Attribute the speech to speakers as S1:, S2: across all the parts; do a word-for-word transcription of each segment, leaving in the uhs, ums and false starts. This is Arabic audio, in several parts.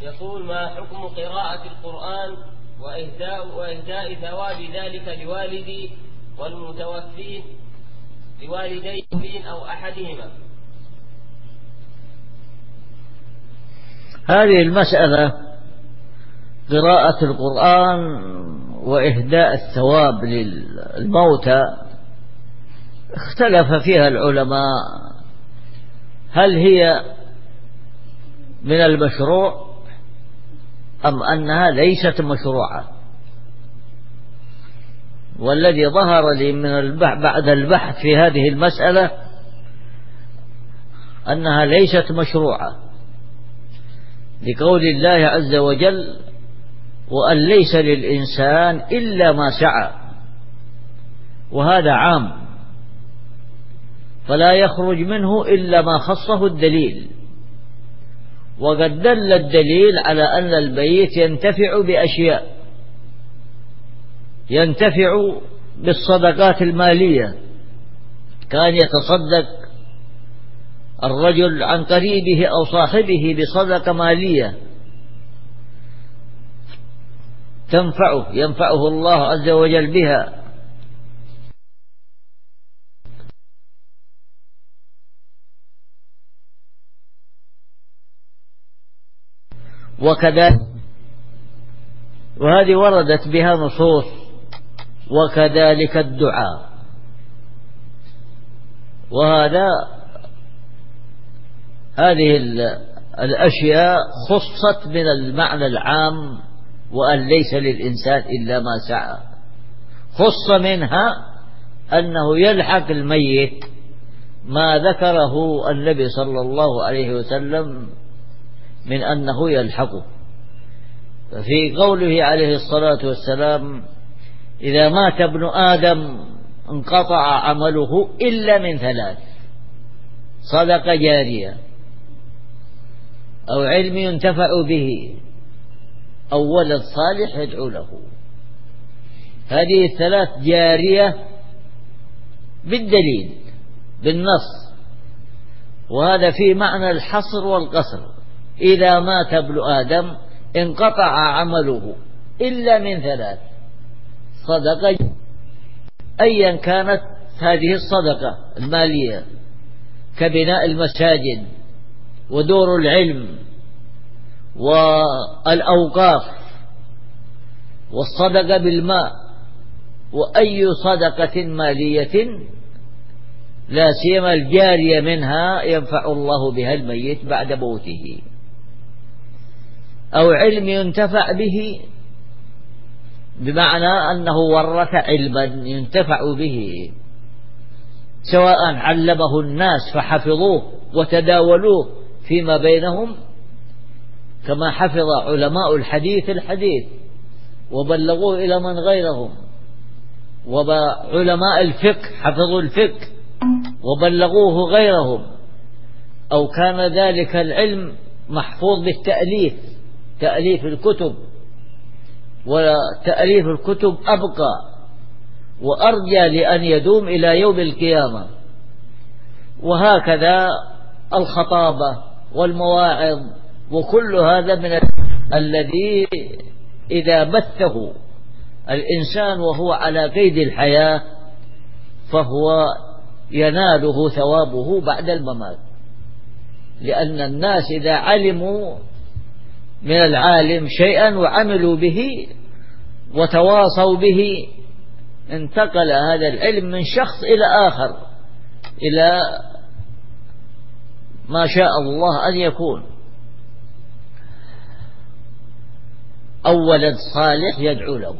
S1: يقول: ما حكم قراءة القرآن وإهداء, وإهداء ثواب ذلك لوالدي والمتوفين لوالدين أو أحدهما؟
S2: هذه المسألة قراءة القرآن وإهداء الثواب للموتى اختلف فيها العلماء، هل هي من المشروع أم أنها ليست مشروعة. والذي ظهر لي من البحث بعد البحث في هذه المسألة أنها ليست مشروعة، لقول الله عز وجل: وأن ليس للإنسان إلا ما سعى، وهذا عام فلا يخرج منه إلا ما خصه الدليل. وقد دل الدليل على أن الميت ينتفع بأشياء، ينتفع بالصدقات المالية، كان يتصدق الرجل عن قريبه أو صاحبه بصدقة مالية تنفعه، ينفعه الله عز وجل بها. وكذلك وهذه وردت بها نصوص. وكذلك الدعاء، وهذا هذه الأشياء خصت من المعنى العام: وأن ليس للإنسان إلا ما سعى. خص منها أنه يلحق الميت ما ذكره النبي صلى الله عليه وسلم من أنه يلحقه. ففي قوله عليه الصلاة والسلام: إذا مات ابن آدم انقطع عمله إلا من ثلاث: صدقة جارية، أو علم ينتفع به، أو ولد صالح يدعو له. هذه الثلاث جارية بالدليل بالنص، وهذا في معنى الحصر والقصر. إذا مات ابن آدم انقطع عمله إلا من ثلاث: صدقة، أيا كانت هذه الصدقة المالية، كبناء المساجد ودور العلم والأوقاف والصدقة بالماء، وأي صدقة مالية لا سيما الجارية منها ينفع الله بها الميت بعد موته، أو علم ينتفع به، بمعنى أنه ورث علما ينتفع به، سواء علمه الناس فحفظوه وتداولوه فيما بينهم، كما حفظ علماء الحديث الحديث وبلغوه إلى من غيرهم، وعلماء الفقه حفظوا الفقه وبلغوه غيرهم، أو كان ذلك العلم محفوظ بالتأليف، تأليف الكتب، وتأليف الكتب أبقى وأرجى لأن يدوم إلى يوم القيامة. وهكذا الخطابة والمواعظ، وكل هذا من الذي إذا بثه الإنسان وهو على قيد الحياة فهو يناله ثوابه بعد الممات، لأن الناس إذا علموا من العالم شيئا وعملوا به وتواصوا به انتقل هذا العلم من شخص إلى آخر إلى ما شاء الله أن يكون. أو ولد صالح يدعو له،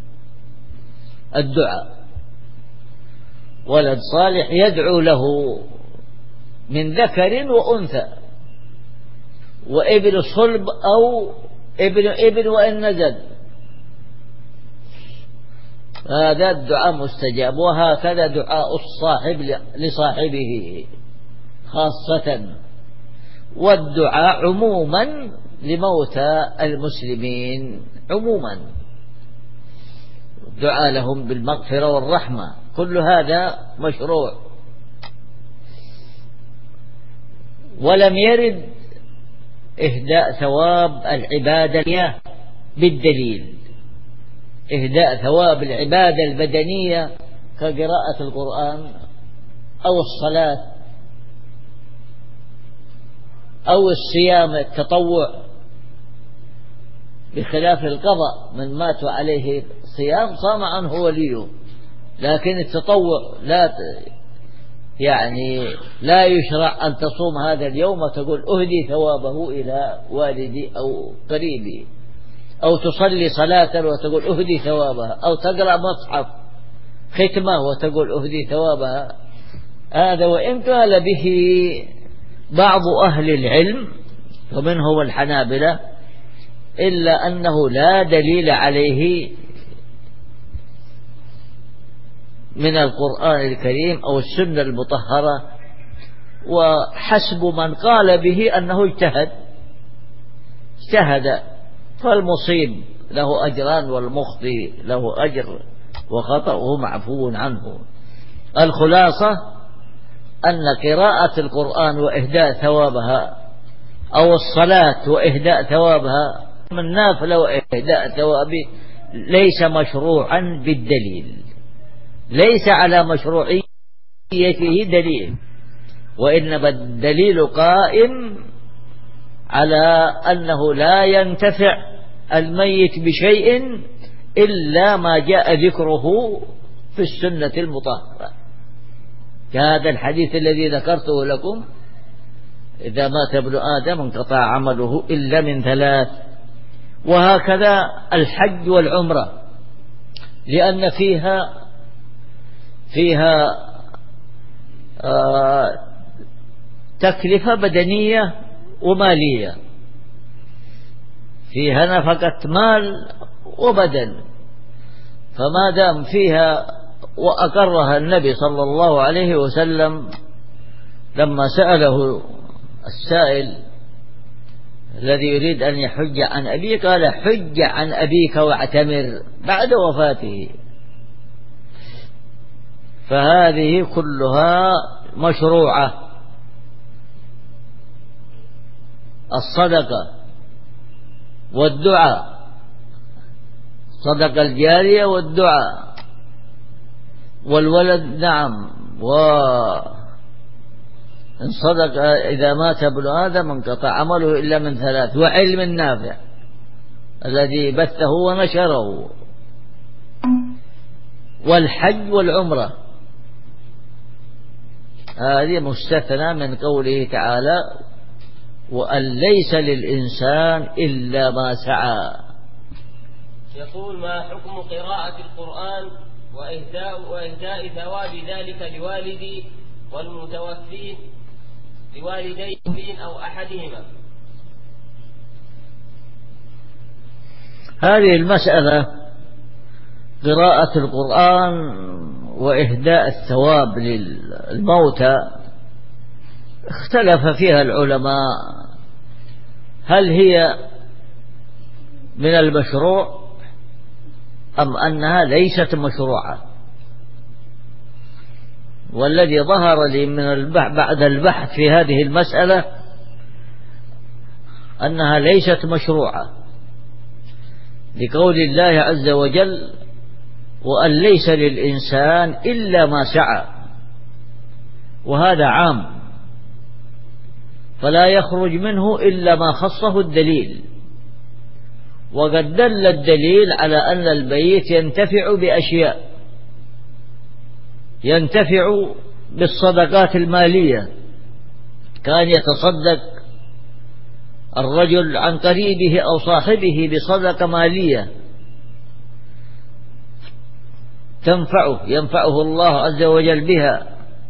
S2: الدعاء، ولد صالح يدعو له من ذكر وأنثى، وابن صلب أو ابن ابن وإن نزل، هذا الدعاء مستجاب. وهكذا دعاء الصاحب لصاحبه خاصة، والدعاء عموما لموتى المسلمين عموما، دعاء لهم بالمغفرة والرحمة، كل هذا مشروع. ولم يرد إهداء ثواب العبادة بالدليل، إهداء ثواب العبادة البدنية كقراءة القرآن أو الصلاة أو الصيام التطوع، بخلاف القضاء من مات عليه صيام صام عنه وليه، لكن التطوع لا يعني لا يشرع أن تصوم هذا اليوم وتقول أهدي ثوابه إلى والدي أو قريبي، أو تصلي صلاة وتقول أهدي ثوابها، أو تقرأ مصحف ختمة وتقول أهدي ثوابها. هذا وإن قال به بعض أهل العلم ومنهم الحنابلة، إلا أنه لا دليل عليه من القرآن الكريم أو السنة المطهرة، وحسب من قال به أنه اجتهد اجتهد فالمصيب له أجران والمخطئ له أجر وخطأه معفو عنه. الخلاصة أن قراءة القرآن وإهداء ثوابها أو الصلاة وإهداء ثوابها من نافلة وإهداء ثوابه ليس مشروعا بالدليل، ليس على مشروعيته دليل، وإنما الدليل قائم على أنه لا ينتفع الميت بشيء إلا ما جاء ذكره في السنة المطهرة، كهذا الحديث الذي ذكرته لكم: إذا مات ابن آدم انقطع عمله إلا من ثلاث. وهكذا الحج والعمرة، لأن فيها فيها آه تكلفة بدنية ومالية، فيها نفقة مال وبدن، فما دام فيها وأقرها النبي صلى الله عليه وسلم لما سأله السائل الذي يريد أن يحج عن أبيه قال: حج عن أبيك واعتمر بعد وفاته. فهذه كلها مشروعة. الصدقة والدعاء، صدقة الجارية والدعاء والولد، نعم، وإن صدق إذا مات ابن آدم انقطع عمله إلا من ثلاث، وعلم نافع الذي بثه ونشره، والحج والعمرة. هذه مستثنى من قوله تعالى: وأن ليس للإنسان إلا ما سعى.
S1: يقول: ما حكم قراءة القرآن وإهداء, وإهداء ثواب ذلك لوالدي والمتوفين لوالدين أو أحدهما؟
S2: هذه المسألة قراءة القرآن وإهداء الثواب للموتى اختلف فيها العلماء، هل هي من المشروع أم أنها ليست مشروعة. والذي ظهر لي من البحث بعد البحث في هذه المسألة أنها ليست مشروعة، لقول الله عز وجل: وأن ليس للإنسان إلا ما سعى، وهذا عام فلا يخرج منه إلا ما خصه الدليل. وقد دل الدليل على أن الميت ينتفع بأشياء، ينتفع بالصدقات المالية، كان يتصدق الرجل عن قريبه أو صاحبه بصدقة مالية تنفعه، ينفعه الله عز وجل بها.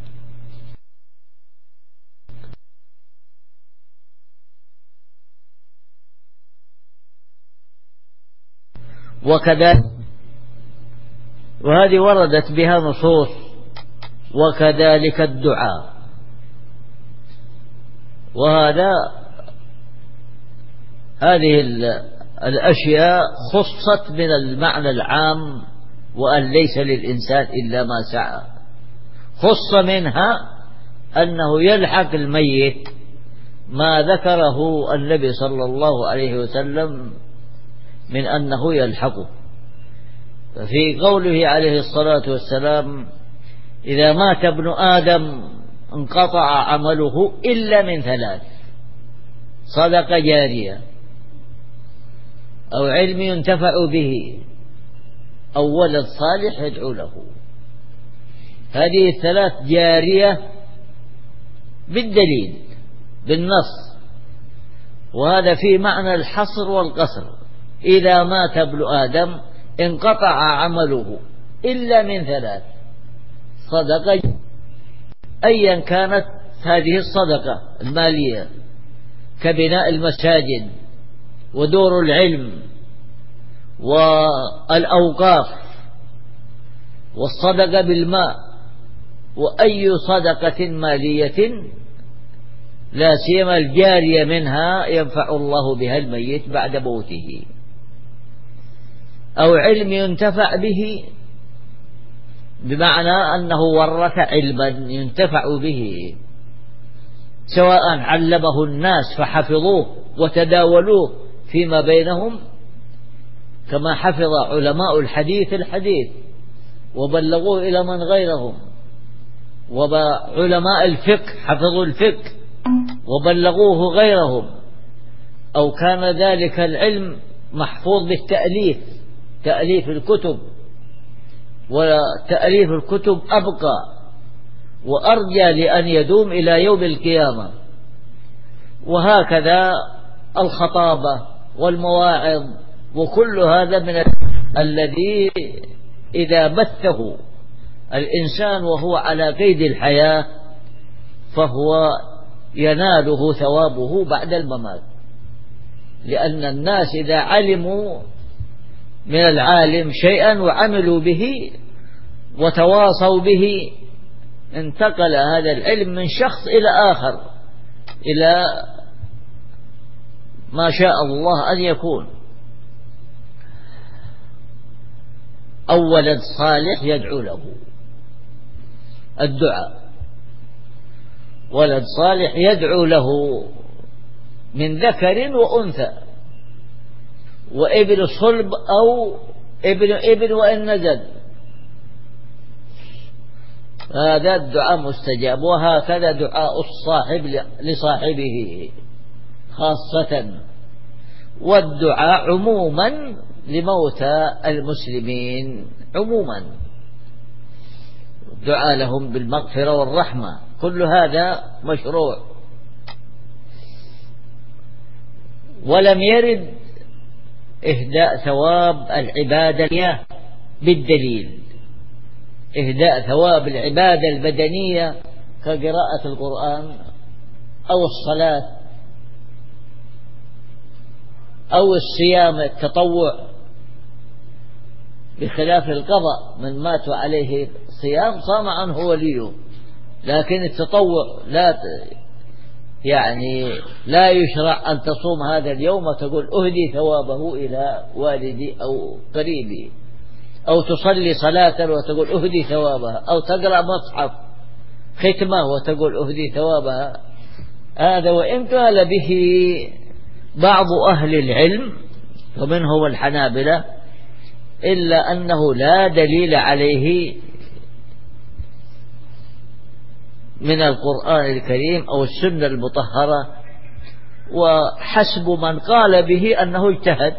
S2: وكذلك، وهذه وردت بها نصوص. وكذلك الدعاء، وهذا هذه الأشياء خصت من المعنى العام: وأن ليس للإنسان إلا ما سعى، خص منها أنه يلحق الميت ما ذكره النبي صلى الله عليه وسلم من أنه يلحقه. ففي قوله عليه الصلاة والسلام: إذا مات ابن آدم انقطع عمله إلا من ثلاث: صدقة جارية، أو علم ينتفع به، أو ولد صالح يدعو له. هذه الثلاث جارية بالدليل بالنص، وهذا في معنى الحصر والقصر. إذا مات ابن آدم انقطع عمله إلا من ثلاث: صدقة، أيا كانت هذه الصدقة المالية، كبناء المساجد ودور العلم والأوقاف والصدقة بالماء، وأي صدقة مالية لا سيما الجارية منها ينفع الله بها الميت بعد موته، أو علم ينتفع به، بمعنى أنه ورث علما ينتفع به، سواء علمه الناس فحفظوه وتداولوه فيما بينهم، كما حفظ علماء الحديث الحديث وبلغوه إلى من غيرهم، وعلماء الفقه حفظوا الفقه وبلغوه غيرهم، أو كان ذلك العلم محفوظ بالتأليف، تأليف الكتب، وتأليف الكتب أبقى وأرجى لأن يدوم إلى يوم القيامة. وهكذا الخطابة والمواعظ وكل هذا من الذي إذا بثه الإنسان وهو على قيد الحياة فهو يناله ثوابه بعد الممات، لأن الناس إذا علموا من العالم شيئا وعملوا به وتواصوا به انتقل هذا العلم من شخص إلى آخر إلى ما شاء الله أن يكون. أو ولد صالح يدعو له، الدعاء، ولد صالح يدعو له من ذكر وأنثى، وابن صلب أو ابن ابن وإن نزل، هذا الدعاء مستجاب. وهكذا دعاء الصاحب لصاحبه خاصة، والدعاء عموما لموتى المسلمين عموما، دعاء لهم بالمغفرة والرحمة، كل هذا مشروع. ولم يرد إهداء ثواب العبادة بالدليل، إهداء ثواب العبادة البدنية كقراءة القرآن أو الصلاة أو الصيام التطوع، بخلاف القضاء، من مات عليه صيام صام عنه وليه، لكن التطوع لا يعني لا يشرع أن تصوم هذا اليوم وتقول أهدي ثوابه إلى والدي أو قريبي، أو تصلي صلاة وتقول أهدي ثوابها، أو تقرأ مصحف ختمة وتقول أهدي ثوابها. هذا وإن قال به بعض أهل العلم ومنهم الحنابلة، إلا أنه لا دليل عليه من القرآن الكريم أو السنة المطهرة، وحسب من قال به أنه اجتهد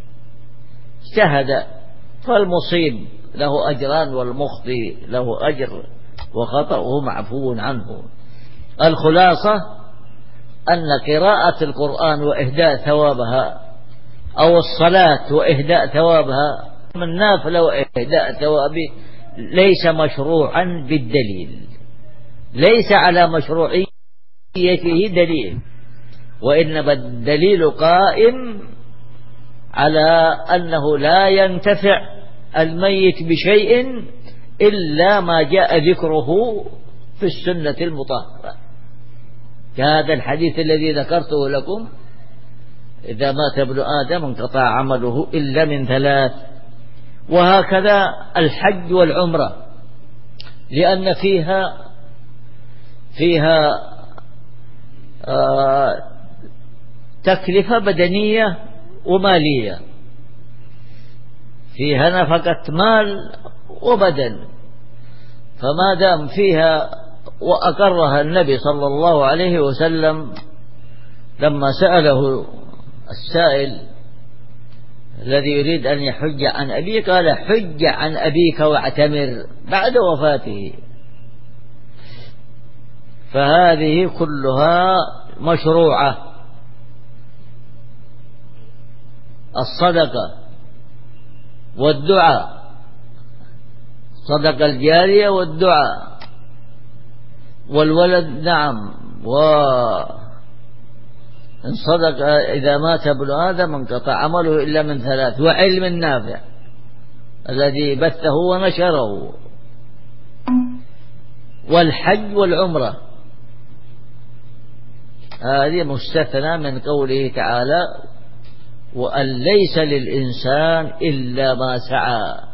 S2: اجتهد فالمصيب له أجران والمخطئ له أجر وخطأه معفو عنه. الخلاصة أن قراءة القرآن وإهداء ثوابها أو الصلاة وإهداء ثوابها من نافلة وإهداء ثوابه ليس مشروعا بالدليل، ليس على مشروعيته دليل، وإنما الدليل قائم على أنه لا ينتفع الميت بشيء إلا ما جاء ذكره في السنة المطهرة، كهذا الحديث الذي ذكرته لكم: إذا مات ابن آدم انقطع عمله إلا من ثلاث. وهكذا الحج والعمرة، لأن فيها فيها تكلفة بدنية ومالية، فيها نفقة مال وبدن، فما دام فيها وأقرها النبي صلى الله عليه وسلم لما سأله السائل الذي يريد أن يحج عن أبيه قال حج عن أبيك واعتمر بعد وفاته. فهذه كلها مشروعة. الصدقة والدعاء، صدقة الجارية والدعاء والولد، نعم، وإن صدق إذا مات ابن آدم انقطع عمله إلا من ثلاث، وعلم نافع الذي بثه ونشره، والحج والعمرة. هذه مستثنى من قوله تعالى وأن ليس للإنسان إلا ما سعى.